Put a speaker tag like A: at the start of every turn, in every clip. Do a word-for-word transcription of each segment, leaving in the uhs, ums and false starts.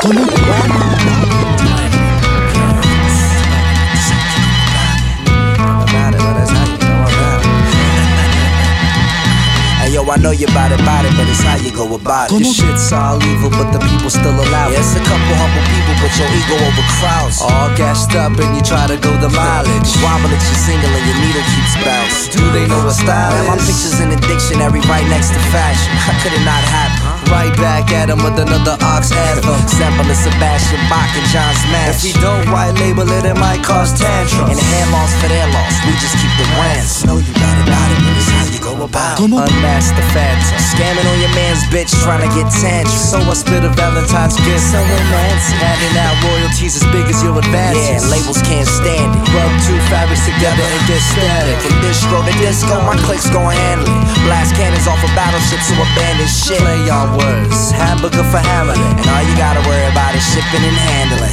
A: Yo, I know you bout it, bout it, but it's how you go about it. This shit's all evil, but the people still allow it. Yeah, it's a couple humble people, but your ego overcrowds. All gassed up and you try to go the mileage. Wobble at your single and your needle keeps bouncing. Do they know what style is? My picture's in the dictionary right next to fashion. How could it not happen? Right back at him with another ox anthem. Sampling Sebastian Bach and John Smash. If we don't white label it, it might cause tantrums. And the hair loss for their loss, we just keep the rants. Know you got it, got it, but it's how you go about it. Unmask the phantom. Scamming on your man's bitch, trying to get tantrums. So I spit a Valentine's gift. So romantic. Handing out royalties as big as your advances. Yeah, labels can't stand it. Rub two fabrics together and get static. From distro to disco, my clicks gon' handle it. Blast cannons off of battleships to abandon shit. Play on words, hamburger for Hamlet. And all you gotta worry about is shipping and handling.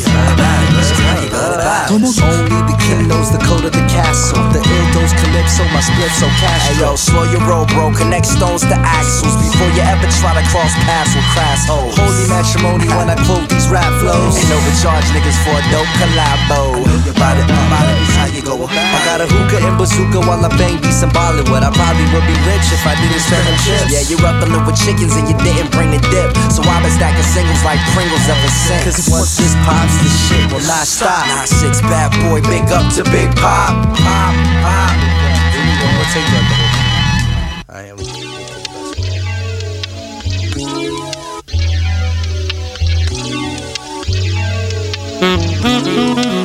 A: Only the king knows the code of the castle. The ill dose calypso, my split so casual. Hey yo, slow your roll, bro. Connect stones to axles before you ever try to cross paths with crass hoes. Holy matrimony when I quote these rap flows. Ain't overcharge niggas for a dope collabo. About it, about it, how you go about it. I got a hookah and bazooka while I bang beats in Bollywood. I probably would be rich if I didn't spend them chips. Yeah, you're up in the with chickens and you didn't bring the dip. So I've been stacking singles like Pringles ever since. Cause once this pops, this shit will not stop. Nine six bad boy, big up to Big Pop. Pop, pop. We'll take that the whole time. I am. Mm-hmm.